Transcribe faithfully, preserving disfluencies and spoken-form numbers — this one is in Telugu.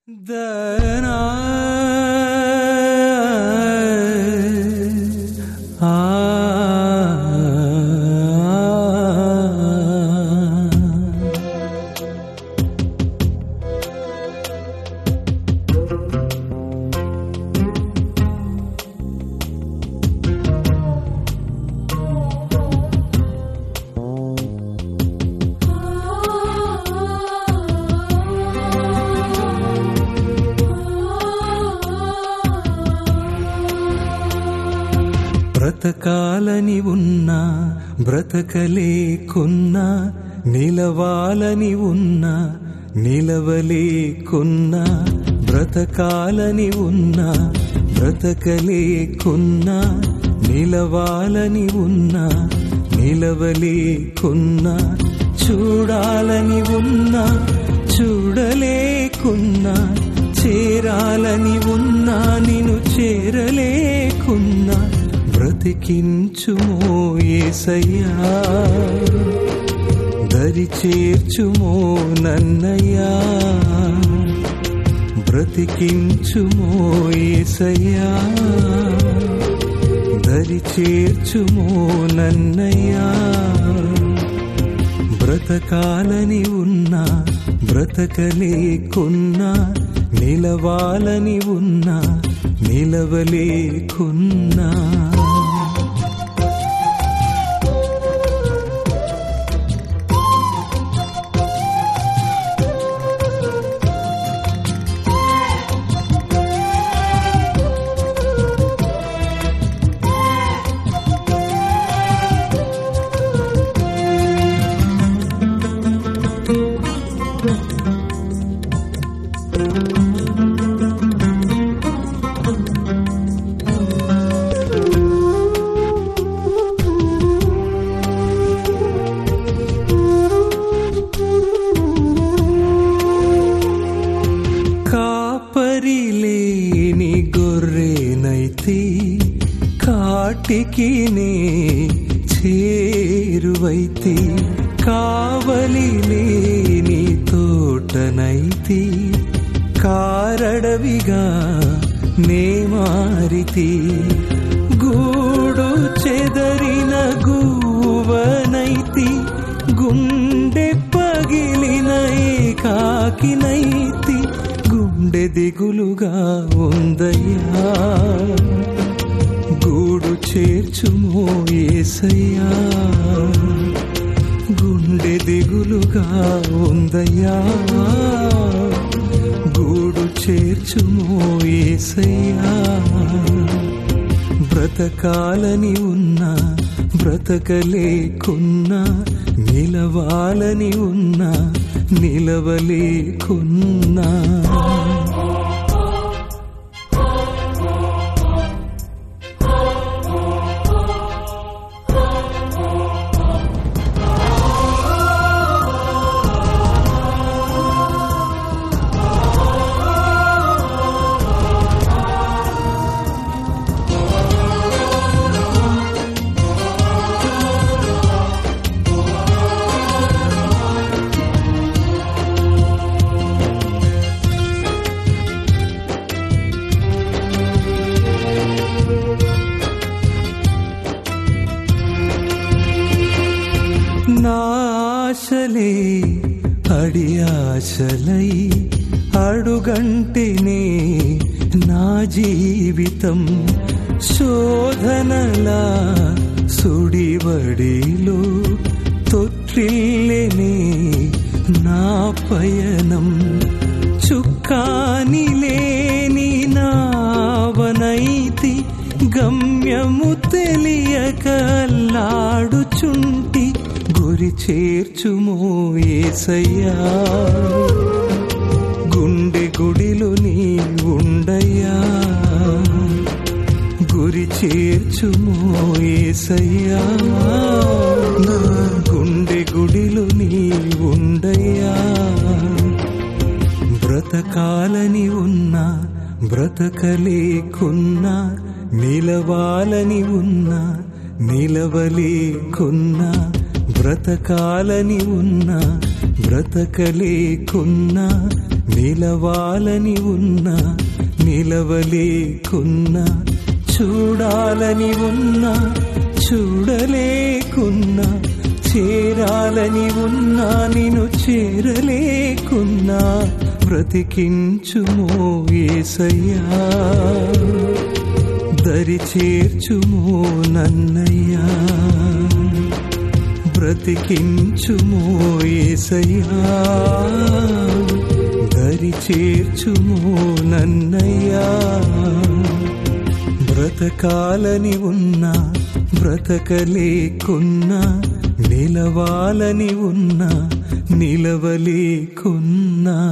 దనా ఆ బ్రతకాలని ఉన్నా బ్రతకలేకున్నా నిలవాలని ఉన్నా నిలవలేకున్నా బ్రతకాలని ఉన్నా బ్రతకలేకున్నా నిలవాలని ఉన్నా నిలవలేకున్నా చూడాలని ఉన్నా చూడలేకున్నా చేరాలని ఉన్నా నిన్ను చేరలేకున్నా బ్రతికించుమో యేసయ్యా దరి చేర్చుమో నన్నయ్యా బ్రతికించుమో యేసయ్యా దరి చేర్చుమో నన్నయ్యా బ్రతకాలని ఉన్నా బ్రతకలేకున్నా నిలవాలని ఉన్నా నిలవలేకున్నా కాపరిలేని గొర్రెనైతే కాటికి నే చేరువైతే కావలి లేని తోటనైతే కారడవిగా నే మారితే గూడు చెదరిన గూవనైతి గుండె పగిలిన ఏకాకినైతి గుండె దిగులుగా ఉందయ్యా గూడు చేర్చుమో యేసయ్యా గుండె దిగులుగా ఉందయ్యా గూడు చేర్చుమో యేసయ్యా బ్రతకాలని ఉన్నా బ్రతకలేకున్నా నిలవాలని ఉన్నా నిలవలేకున్నా నాశలే అడియాశలై అడుగంటేనే నా జీవితం శోధనలా సుడివడిలో తొట్టిల్లేనే నా పయనం చుక్కాని లేని నావనైతి గమ్యము తెలియక అల్లాడుచుంటి గురి చేర్చుమో యేసయ్యా గుండె గుడిలో నీ ఉండయ్యా గురి చేర్చుమో యేసయ్యా నా గుండె గుడిలో నీ ఉండయ్యా బ్రతకాలని ఉన్నా బ్రతకలేకున్నా నిలవాలని ఉన్నా నిలవలేకున్నా బ్రతకాలని ఉన్నా బ్రతకలేకున్నా నిలవాలని ఉన్నా నిలవలేకున్నా, చూడాలని ఉన్నా చూడలేకున్నా, చేరాలని ఉన్నా నిన్ను చేరలేకున్నా, బ్రతికించుమో యేసయ్యా, దరి చేర్చుమో నన్నయ్యా, బ్రతికించుమో యేసయ్యా, దరి చేర్చుమో నన్నయ్యా. బ్రతకాలని ఉన్నా బ్రతకలేకున్నా, నిలవాలని ఉన్నా నిలవలేకున్నా,